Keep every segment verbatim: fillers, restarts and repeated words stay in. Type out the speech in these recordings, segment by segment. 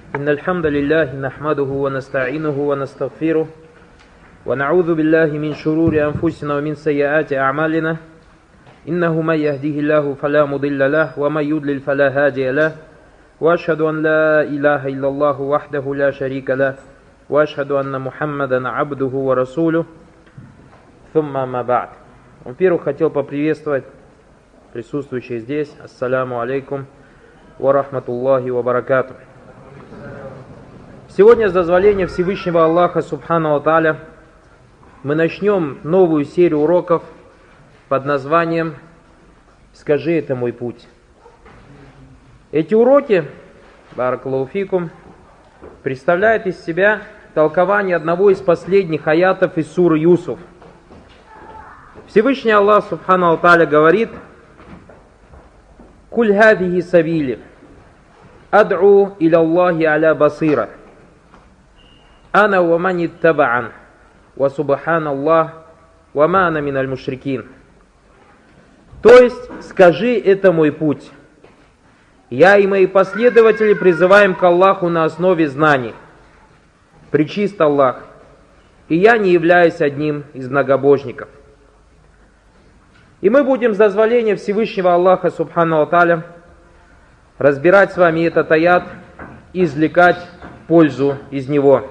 إن الحمد لله نحمده ونستعينه ونستغفره ونعوذ بالله من شرور أنفسنا ومن سيئات أعمالنا إنه من يهده الله فلا مضل له ومن يضلل فلا هادي له وأشهد أن لا إله إلا الله وحده لا شريك له وأشهد أن محمدا عبده ورسوله ثم ما بعد. Во-первых, хотел поприветствовать присутствующих здесь. Ассаляму алейкум ва рахматуллахи ва баракату. Сегодня, с дозволения Всевышнего Аллаха Субхану ва Тааля, мы начнем новую серию уроков под названием «Скажи, это мой путь». Эти уроки, баракаллаху фикум, представляют из себя толкование одного из последних аятов из суры Юсуф. Всевышний Аллах Субхану ва Тааля говорит: «Куль хадихи сабили, ад'у иля Аллахи аля басира, ана ва ман иттаба'ан, ва субханаллах, ва ма ана миналь мушрикин». То есть, скажи, это мой путь. Я и мои последователи призываем к Аллаху на основе знаний. Пречист Аллах, и я не являюсь одним из многобожников. И мы будем с дозволения Всевышнего Аллаха Субхану ва Тааля разбирать с вами этот аят и извлекать пользу из него.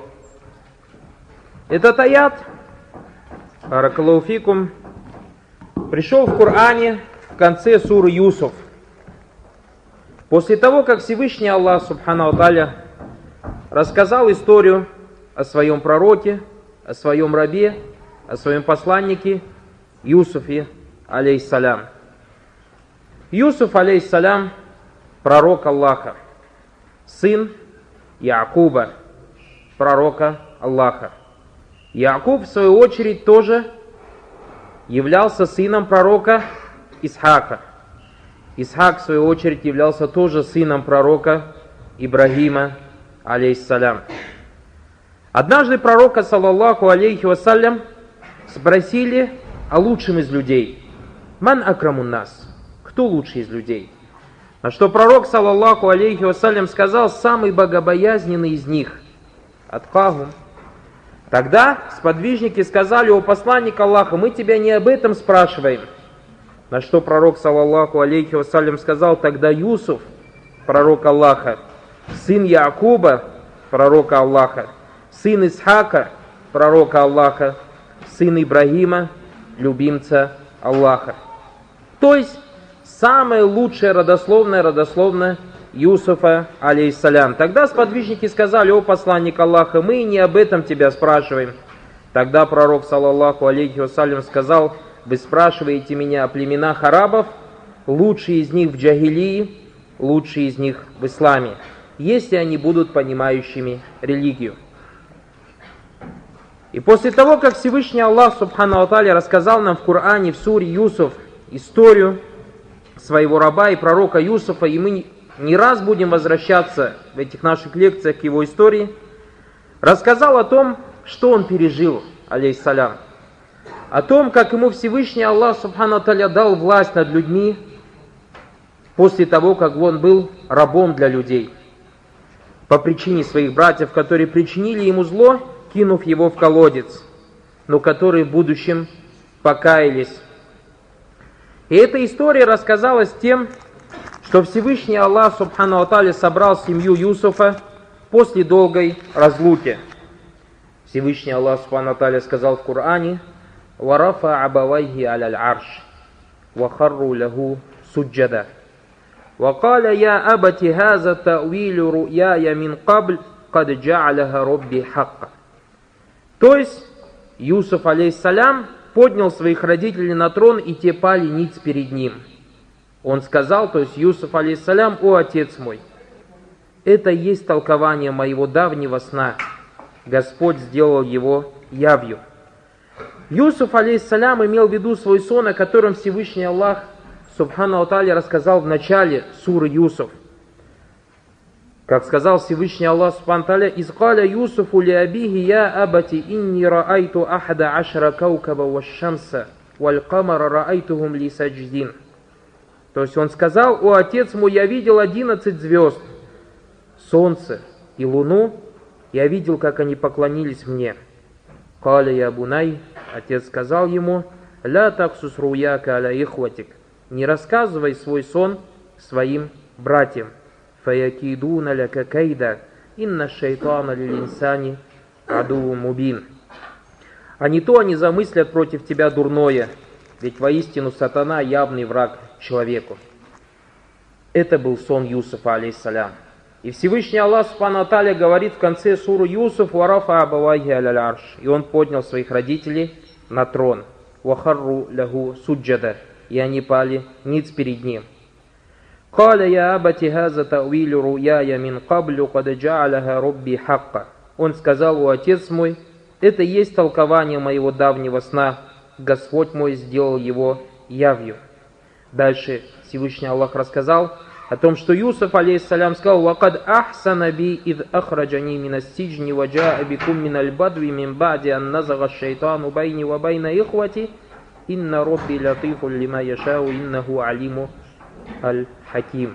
Этот аят, баракаллаху фикум, пришел в Коране в конце суры Юсуф. После того, как Всевышний Аллах Субхану ва Тааля рассказал историю о своем пророке, о своем рабе, о своем посланнике Юсуфе, алейхиссалям. Юсуф, алейхиссалям, пророк Аллаха, сын Якуба, пророка Аллаха. Якуб, в свою очередь, тоже являлся сыном пророка Исхака. Исхак, в свою очередь, являлся тоже сыном пророка Ибрагима, алейхиссалям. Однажды пророка, саллаллаху алейхи вассалям, спросили о лучшем из людей. Ман акрамун нас? Кто лучший из людей? На что пророк, саллаллаху алейхи вассалям, сказал: самый богобоязненный из них. Атқахум. Тогда сподвижники сказали: о посланник Аллаха, мы тебя не об этом спрашиваем. На что пророк, саллаллаху алейхи вассалям, сказал: тогда Юсуф, пророк Аллаха, сын Якуба, пророка Аллаха, сын Исхака, пророка Аллаха, сын Ибрагима, любимца Аллаха. То есть, самое лучшее родословное, родословное Юсуфа, алейхиссалям. Тогда сподвижники сказали: о посланник Аллаха, мы не об этом тебя спрашиваем. Тогда пророк, саллаллаху алейхи вассалям, сказал: вы спрашиваете меня о племенах арабов, лучшие из них в джахилии, лучшие из них в исламе, если они будут понимающими религию. И после того, как Всевышний Аллах Субхану ва Тааля рассказал нам в Коране, в суре Юсуф, историю своего раба и пророка Юсуфа, и мы не раз будем возвращаться в этих наших лекциях к его истории, рассказал о том, что он пережил, алейхиссалям, о том, как ему Всевышний Аллах Субхану ва Тааля дал власть над людьми после того, как он был рабом для людей, по причине своих братьев, которые причинили ему зло, кинув его в колодец, но которые в будущем покаялись. И эта история рассказалась тем, что Всевышний Аллах Субхану ва Тааля собрал семью Юсуфа после долгой разлуки. Всевышний Аллах Субхану ва Тааля сказал в Коране: «Варафа абавайхи аляль арш, вахарру лаху суджада, вакаля я абати хаза та'вилю ру'яя мин кабль, кад джа'аляха робби хакка». То есть, Юсуф, алейхиссалям, поднял своих родителей на трон, и те пали ниц перед ним. Он сказал, то есть Юсуф, алейхиссалям: о отец мой, это есть толкование моего давнего сна. Господь сделал его явью. Юсуф, алейхиссалям, имел в виду свой сон, о котором Всевышний Аллах Субхану ва Тааля рассказал в начале суры Юсуф. Как сказал Всевышний Аллах Субхану ва Тааля: «Изкаля Юсуфу ли абихи я абати инни раайту ахада ашра каукаба ваш-шамса валь-камара раайтухум ли садждин». То есть он сказал: о отец мой, я видел одиннадцать звезд, солнце и луну, я видел, как они поклонились мне. Каля я бунай, отец сказал ему, ля таксус руяка аля ихватик, не рассказывай свой сон своим братьям. Фаякидуна ляка кайда, инна шайтана лилинсани адуву мубин. А не то они замыслят против тебя дурное, ведь воистину сатана явный враг человеку. Это был сон Юсуфа, алейхиссалям. И Всевышний Аллах Субхану ва Тааля говорит в конце суры Юсуф: «Варафа абавайхи аля арш». И он поднял своих родителей на трон. «Вахарру лягу суджада». И они пали ниц перед ним. «Каля я абати хаза та'вилю руяя мин каблю кад джа'аляха робби хакка». Он сказал: «О отец мой, это есть толкование моего давнего сна. Господь мой сделал его явью». Дальше Всевышний Аллах рассказал о том, что Юсуф, алейхиссалям, сказал: «Вакад ахсана би ид ахраджани мина сиджни ваджаа бикум миналь бадви мин ба'ди ан назага шайтану байни ва байна ихвати инна робби латифу лима яшау иннаху алиму аль-хаким».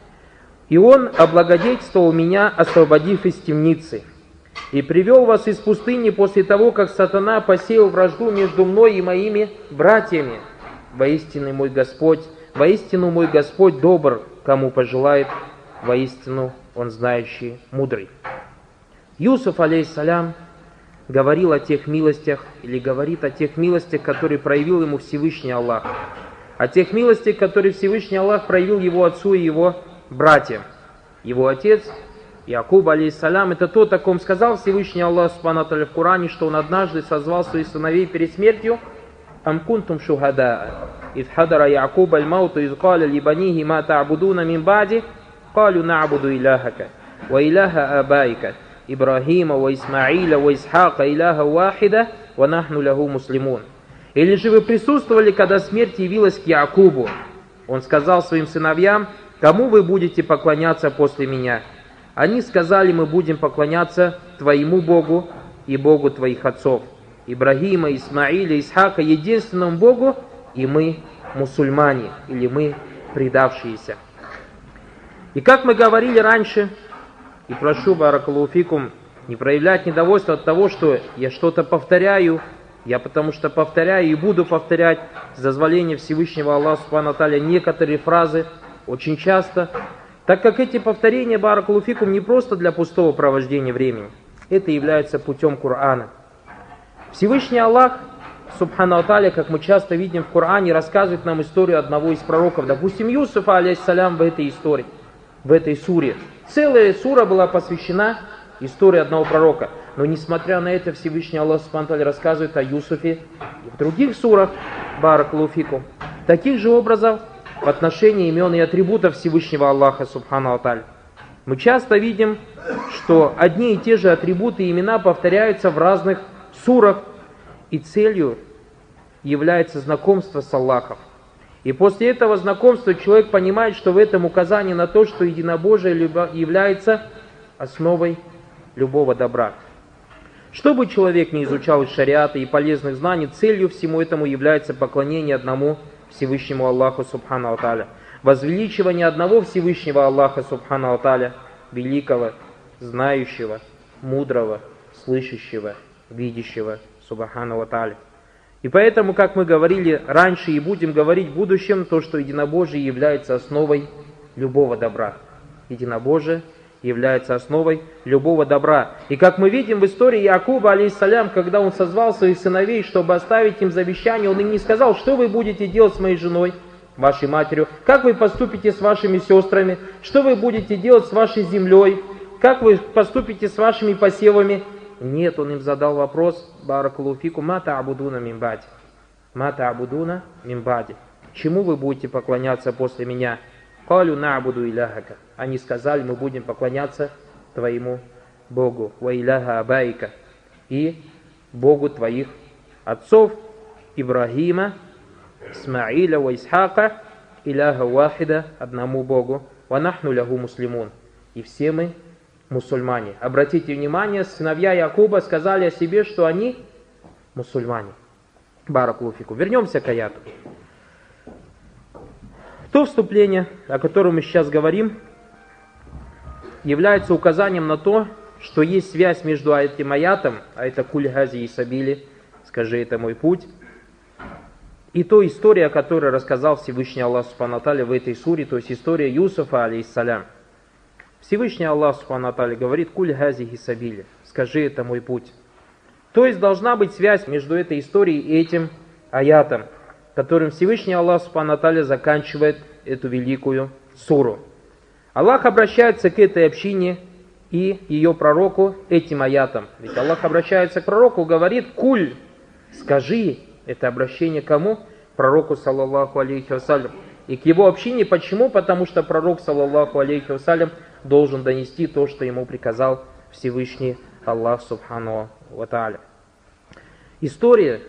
И он облагодетельствовал меня, освободив из темницы, и привел вас из пустыни после того, как сатана посеял вражду между мной и моими братьями. Воистину мой Господь, воистину мой Господь добр, кому пожелает, воистину Он знающий, мудрый. Юсуф, алейхиссалям, говорил о тех милостях, или говорит о тех милостях, которые проявил ему Всевышний Аллах, о тех милостях, которые Всевышний Аллах проявил его отцу и его братьям. Его отец, Якуб, алейхиссалям, это тот, о ком сказал Всевышний Аллах Субхану ва Тааля в Коране, что он однажды созвал своих сыновей перед смертью: «Ам кунтум шухадаа, إذ حضر يعقوب الموت إذ قال لبنيه ما تعبدون من بعده قالوا نعبد إلهك وإله آبائك إبراهيم وإسماعيل وإسحاق إله واحدة ونحن له مسلمون». Или же вы присутствовали, когда смерть явилась к Якубу? Он сказал своим сыновьям: «Кому вы будете поклоняться после меня?» Они сказали: «Мы будем поклоняться твоему Богу и Богу твоих отцов, Ибрагима, Исмаиля, Исхака, единственному Богу, и мы мусульмане, или мы предавшиеся». И как мы говорили раньше, и прошу, баракаллаху фикум, не проявлять недовольство от того, что я что-то повторяю, я потому что повторяю и буду повторять с дозволения Всевышнего Аллаха Субхану ва Тааля некоторые фразы очень часто, так как эти повторения, баракаллаху фикум, не просто для пустого провождения времени, это является путем Корана. Всевышний Аллах Субхану ва Тааля, как мы часто видим в Коране, рассказывает нам историю одного из пророков. Допустим, Юсуфа, алейхиссалям, в этой истории, в этой суре. Целая сура была посвящена истории одного пророка. Но несмотря на это, Всевышний Аллах Субхану ва Тааля рассказывает о Юсуфе и в других сурах, баракаллаху фикум, таких же образов в отношении имен и атрибутов Всевышнего Аллаха Субхану ва Тааля. Мы часто видим, что одни и те же атрибуты и имена повторяются в разных сурах, и целью является знакомство с Аллахом. И после этого знакомства человек понимает, что в этом указание на то, что единобожие является основой любого добра. Что бы человек ни изучал из шариата и полезных знаний, целью всему этому является поклонение одному Всевышнему Аллаху Субхану ва Тааля. Возвеличивание одного Всевышнего Аллаха Субхану ва Тааля, великого, знающего, мудрого, слышащего, видящего Субхану ва Тааля. И поэтому, как мы говорили раньше и будем говорить в будущем, то, что единобожие является основой любого добра. Единобожие является основой любого добра. И как мы видим в истории Якуба, алейхиссалям, когда он созвал своих сыновей, чтобы оставить им завещание, он им не сказал: что вы будете делать с моей женой, вашей матерью, как вы поступите с вашими сестрами, что вы будете делать с вашей землей, как вы поступите с вашими посевами. Нет, он им задал вопрос: баракаллаху фикум, ма та'будуна мин ба'ди. Ма та'будуна мин ба'ди. Чему вы будете поклоняться после меня? Калю на'буду иляхака. Они сказали: мы будем поклоняться твоему Богу, ва иляха абайка, и Богу твоих отцов, Ибрагима, Исмаиля, ва Исхака, иляха вахида, одному Богу, ва нахну лягу муслимун. И все мы мусульмане. Обратите внимание, сыновья Якуба сказали о себе, что они мусульмане. Баракаллаху фикум. Вернемся к аяту. То вступление, о котором мы сейчас говорим, является указанием на то, что есть связь между этим аятом, а это «Куль хази и сабили», «Скажи, это мой путь», и той историей, о которой рассказал Всевышний Аллах Субхану ва Тааля в этой суре, то есть история Юсуфа, алейхиссалям. Всевышний Аллах Субхану ва Тааля говорит «Куль хази и сабили», «Скажи, это мой путь». То есть должна быть связь между этой историей и этим аятом, которым Всевышний Аллах Субхану ва Тааля заканчивает эту великую суру. Аллах обращается к этой общине и ее пророку этим аятом. Ведь Аллах обращается к пророку, говорит «Куль», «Скажи». Это обращение к кому? Пророку, саллаллаху алейхи вассалям. И к его общине. Почему? Потому что пророк, саллаллаху алейхи вассалям, должен донести то, что ему приказал Всевышний Аллах субхану ва тааля. Истории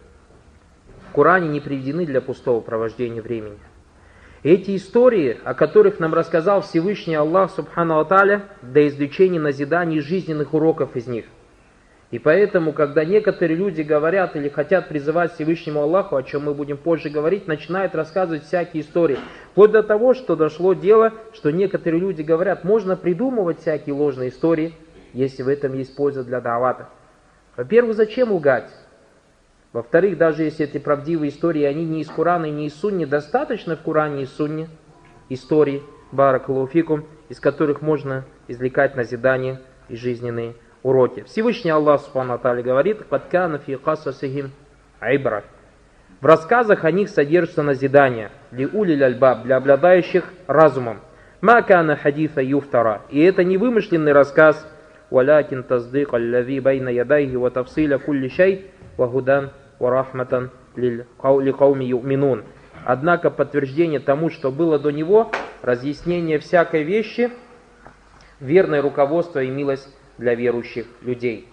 в Коране не приведены для пустого провождения времени. Эти истории, о которых нам рассказал Всевышний Аллах субхану ва тааля, для извлечения назиданий жизненных уроков из них. И поэтому, когда некоторые люди говорят или хотят призывать Всевышнему Аллаху, о чем мы будем позже говорить, начинают рассказывать всякие истории. Вплоть до того, что дошло дело, что некоторые люди говорят, можно придумывать всякие ложные истории, если в этом есть польза для давата. Во-первых, зачем лгать? Во-вторых, даже если это правдивые истории, они не из Корана и не из Сунни, достаточно в Коране и Сунне историй, баракаллаху фикум, из которых можно извлекать назидания и жизненные уроки. Всевышний Аллах Субхану ва Тааля говорит: «Кад кана фи касасихим айбра». В рассказах о них содержится назидание ли улиль альбаб, для обладающих разумом. Ма кана хадиса юфтара. И это не вымышленный рассказ. Валякин таздик аллави байна ядайхи ва тавсиля кулли шай ва худан ва рахматан ли кауми юминун. Однако подтверждение тому, что было до него, разъяснение всякой вещи, верное руководство и милость для верующих людей.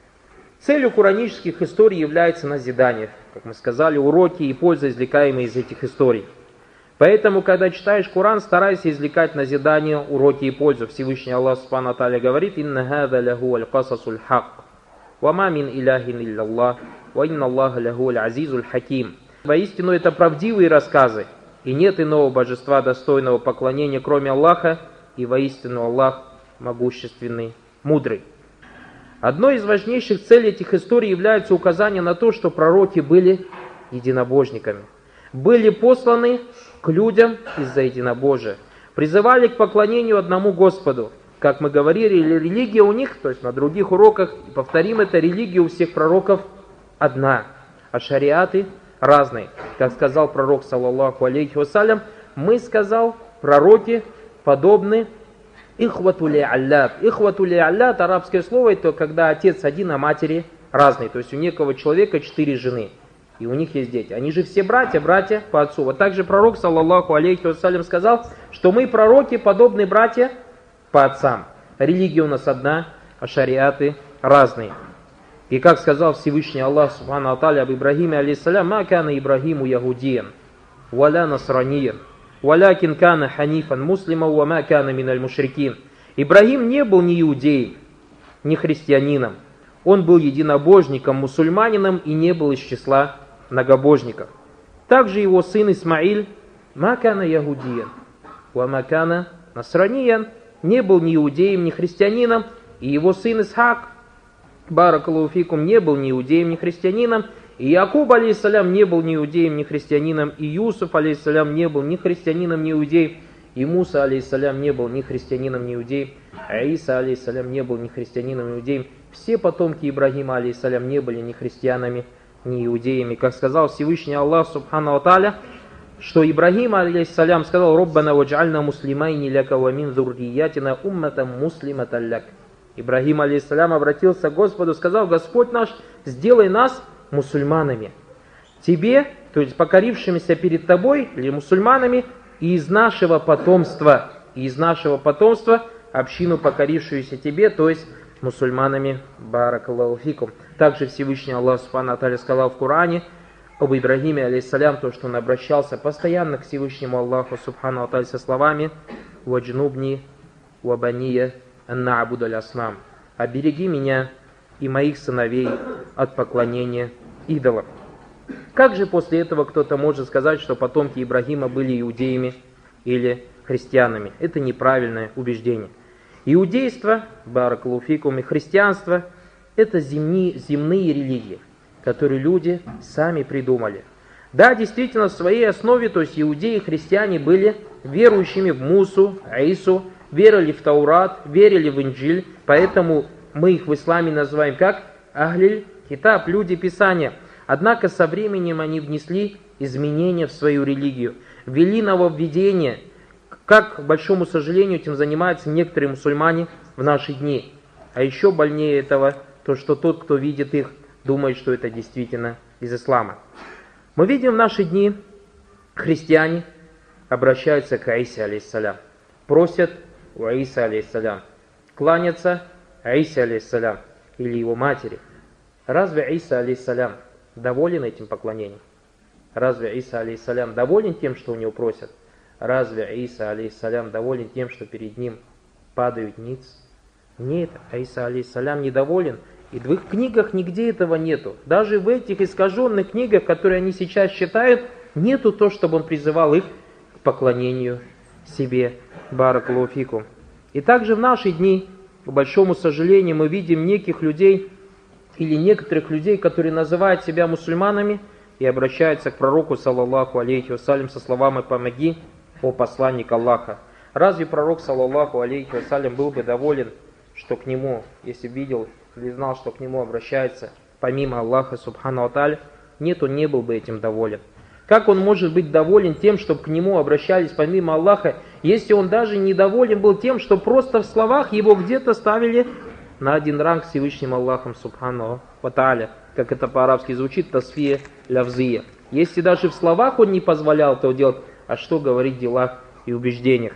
Целью куранических историй является назидание, как мы сказали, уроки и польза, извлекаемые из этих историй. Поэтому, когда читаешь Коран, старайся извлекать назидание, уроки и пользу. Всевышний Аллах Субхану ва Тааля говорит: «Инна хаза лаху аль-касасуль хак, ва ма мин иляхин илляллах, ва инна Аллаха лаху аль-азизуль хаким». Воистину, это правдивые рассказы, и нет иного божества, достойного поклонения, кроме Аллаха, и воистину Аллах могущественный, мудрый. Одной из важнейших целей этих историй является указание на то, что пророки были единобожниками, были посланы к людям из-за единобожия, призывали к поклонению одному Господу. Как мы говорили, религия у них, то есть на других уроках, повторим это, религия у всех пророков одна, а шариаты разные. Как сказал пророк, саллаллаху алейхи вассалям, мы, сказал, пророки подобны ихвату ли-аллат. Ихвату ли-аллат, арабское слово, это когда отец один, а матери разные. То есть у некого человека четыре жены, и у них есть дети. Они же все братья, братья по отцу. Вот также пророк, саллаллаху алейхи вассалям, сказал, что мы, пророки, подобны братья по отцам. Религия у нас одна, а шариаты разные. И как сказал Всевышний Аллах Субхану ва Тааля об Ибрахиме алейхиссалям: «Ма кана Ибрахиму яхудиен, валя насраниен, валякин кана ханифан муслима, ва ма кана миналь мушрикин». Ибрахим не был ни иудеем, ни христианином. Он был единобожником, мусульманином и не был из числа многобожников. Также его сын Исмаиль, ма кана яхудиен, ва ма кана насраниен, не был ни иудеем, ни христианином, и его сын Исхак, баракаллаху фикум, не был ни иудеем, ни христианином, и Якуб, алейхиссалям, не был ни иудеем, ни христианином, и Юсуф, алейхиссалям, не был ни христианином, ни иудеем, и Муса, алейхиссалям, не был ни христианином, ни иудеем, а Иса, алейхиссалям, не был ни христианином, ни иудеем. Все потомки Ибрахима, алейхиссалям, не были ни христианами, ни иудеями. Как сказал Всевышний Аллах Субхану ва Тааля, что Ибрахим, алейхиссалям, сказал: «Роббана вадж'альна муслимайни ляка ва мин зурриятина умматам муслиматан ляк». Ибрахим, алейхиссалям, обратился к Господу, сказал: «Господь наш, сделай нас мусульманами, тебе, то есть покорившимися перед тобой, или мусульманами, и из нашего потомства, и из нашего потомства общину, покорившуюся тебе, то есть мусульманами». Баракаллаху фикум. Также Всевышний Аллах Субхану ва Тааля сказал в Коране об Ибрахиме, алейхиссалям, то, что он обращался постоянно к Всевышнему Аллаху Субхану ва Тааля со словами: «Ваджнубни вабания анна абудаль аснам». «Обереги меня и моих сыновей от поклонения идолам». Как же после этого кто-то может сказать, что потомки Ибрахима были иудеями или христианами? Это неправильное убеждение. Иудейство, баракалуфикум, и христианство – это земни, земные религии, которые люди сами придумали. Да, действительно, в своей основе, то есть иудеи и христиане были верующими в Мусу, Аису, верили в Таурат, верили в Инджиль, поэтому мы их в исламе называем как Ахлиль Китаб, люди Писания. Однако со временем они внесли изменения в свою религию, ввели нововведения. Как, к большому сожалению, этим занимаются некоторые мусульмане в наши дни. А еще больнее этого, то что тот, кто видит их, думает, что это действительно из ислама. Мы видим в наши дни, христиане обращаются к Аисе алейхиссалям, просят у Аисы алейхиссалям, кланятся Аисе алейхиссалям или его матери. Разве Аиса алейхиссалям доволен этим поклонением? Разве Аиса алейхиссалям доволен тем, что у него просят? Разве Аиса алейхиссалям доволен тем, что перед ним падают ниц? Нет, Аиса алейхиссалям недоволен. И в их книгах нигде этого нету. Даже в этих искаженных книгах, которые они сейчас читают, нету то, чтобы он призывал их к поклонению себе. Баракалуфику. И также в наши дни, к большому сожалению, мы видим неких людей или некоторых людей, которые называют себя мусульманами и обращаются к пророку, саллаллаху алейхи вассалям, со словами «Помоги, о посланник Аллаха». Разве пророк, саллаллаху алейхи вассалям, был бы доволен, что к нему, если видел или знал, что к нему обращается помимо Аллаха, субхану ва тааля? Нет, он не был бы этим доволен. Как он может быть доволен тем, чтобы к нему обращались помимо Аллаха, если он даже недоволен был тем, что просто в словах его где-то ставили на один ранг с Всевышним Аллахом, субхану ва тааля, как это по-арабски звучит, тасфия лявзия. Если даже в словах он не позволял этого делать, а что говорить в делах и убеждениях.